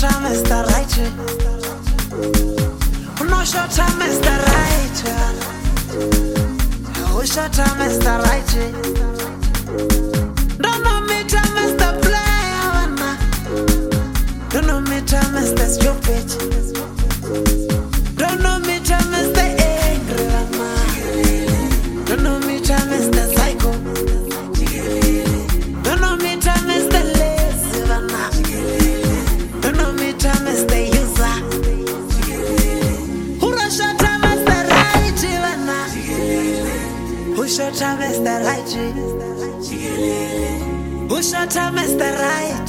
time is the right. No short time is the right. Oh, short time is the right. Don't know me time is the player. Don't know me time is the stupid. Don't know me time is the angry. Don't know me time is the psycho. Don't know me time is the lazy. Don't know me time is the user. Who rush your time is the right. Who short time is the right. Who short time is the right.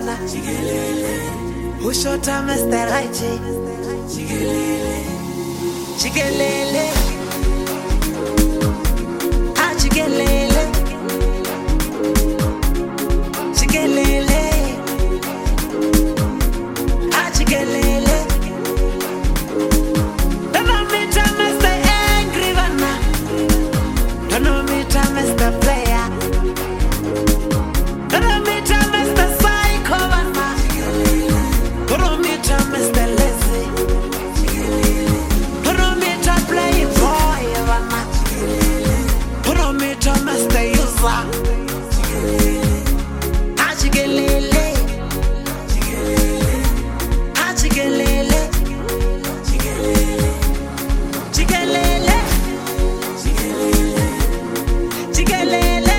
Who short time is the right. Chigelele. Ah, chigelele. Chigelele. Ah, chigelele. Don't know me time is the angry one. Don't know me time is the player. Don't know me time is the psycho one. Don't know me time is the lazy. Don't know me time play boy one. Don't know me time is the user. Achigelele. Achigelele. Chigelele. Chigelele.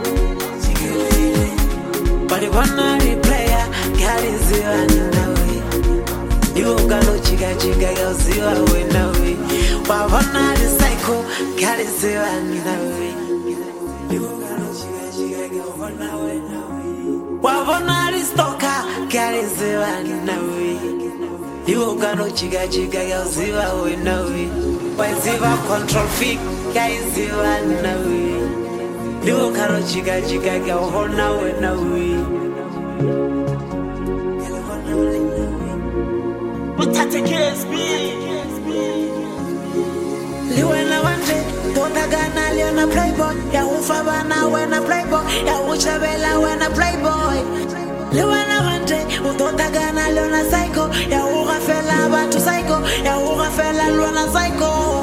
But the one player carries you and away. You got no chiga you'll see away now. But one the psycho carries you and away. You got no chiga you'll run away now. But one the stalker carries you and away. You got no chiga you'll see away now. When Ziva control freak carries you and away. You got no chiga you'll run away now. Liwena wanje, Dona Gana Leona Playboy, ya ufabana wena Playboy, ya uchabela wena Playboy. Liwena wanje, Dona Gana Leona Psycho, ya urafela bantu Psycho, ya urafela Luana Psycho.